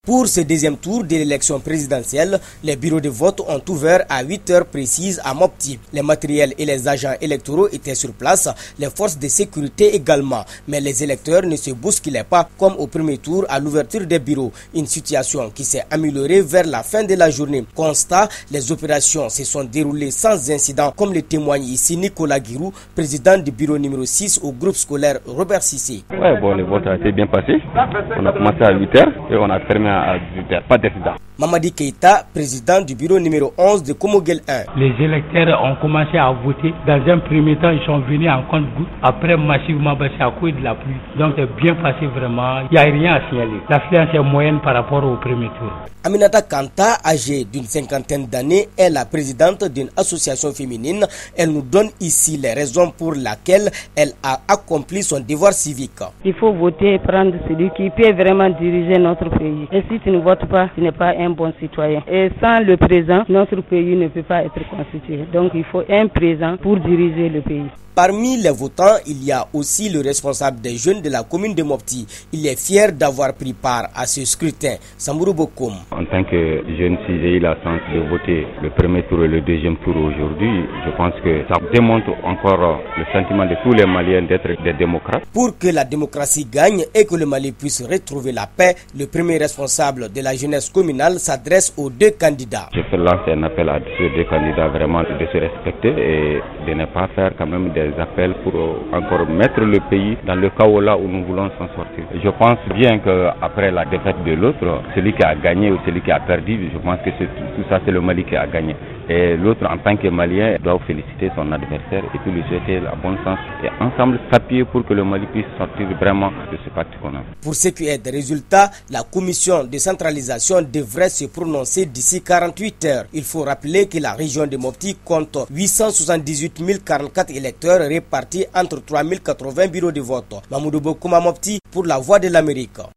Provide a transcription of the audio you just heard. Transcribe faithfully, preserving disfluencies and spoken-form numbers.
Pour ce deuxième tour de l'élection présidentielle, les bureaux de vote ont ouvert à huit heures précises à Mopti. Les matériels et les agents électoraux étaient sur place, les forces de sécurité également. Mais les électeurs ne se bousculaient pas comme au premier tour à l'ouverture des bureaux. Une situation qui s'est améliorée vers la fin de la journée. Constat, les opérations se sont déroulées sans incident, comme le témoigne ici Nicolas Guirou, président du bureau numéro six au groupe scolaire Robert Cissé. Ouais, bon, le vote a été bien passé. On a commencé à huit heures et on a terminé à dix-huit heures. Pas d'accident. Mamadi Keïta, président du bureau numéro onze de Komogel un. Les électeurs ont commencé à voter. Dans un premier temps, ils sont venus en compte-gouttes. Après, massivement, c'est à cause de la pluie. Donc, c'est bien passé vraiment. Il n'y a rien à signaler. L'affluence est moyenne par rapport au premier tour. Aminata Kanta, âgée d'une cinquantaine d'années, est la présidente d'une association féminine. Elle nous donne ici les raisons pour lesquelles elle a accompli son devoir civique. Il faut voter et prendre celui qui peut vraiment diriger notre pays. Et si tu ne votes pas, tu n'es pas un bon citoyen. Et sans le présent, notre pays ne peut pas être constitué. Donc il faut un présent pour diriger le pays. Parmi les votants, il y a aussi le responsable des jeunes de la commune de Mopti. Il est fier d'avoir pris part à ce scrutin. Sambourou Bokoum. En tant que jeune, si j'ai eu la chance de voter le premier tour et le deuxième tour aujourd'hui, je pense que ça démontre encore le sentiment de tous les Maliens d'être des démocrates. Pour que la démocratie gagne et que le Mali puisse retrouver la paix, le premier responsable de la jeunesse communale s'adresse aux deux candidats. Je fais lancer un appel à ces deux candidats vraiment de se respecter et de ne pas faire quand même des appels pour encore mettre le pays dans le chaos là où nous voulons s'en sortir. Je pense bien qu'après la défaite de l'autre, celui qui a gagné ou celui qui a perdu, je pense que tout ça c'est le Mali qui a gagné. Et l'autre en tant que Malien doit féliciter son adversaire et puis lui souhaiter la bonne chance et ensemble s'appuyer pour que le Mali puisse sortir vraiment de ce parti qu'on a. Pour ce qui est des résultats, la commission de centralisation devrait se prononcer d'ici quarante-huit heures. Il faut rappeler que la région de Mopti compte huit cent soixante-dix-huit mille quarante-quatre électeurs répartis entre trois mille quatre-vingts bureaux de vote. Mamoudou Bokouma Mopti pour la Voix de l'Amérique.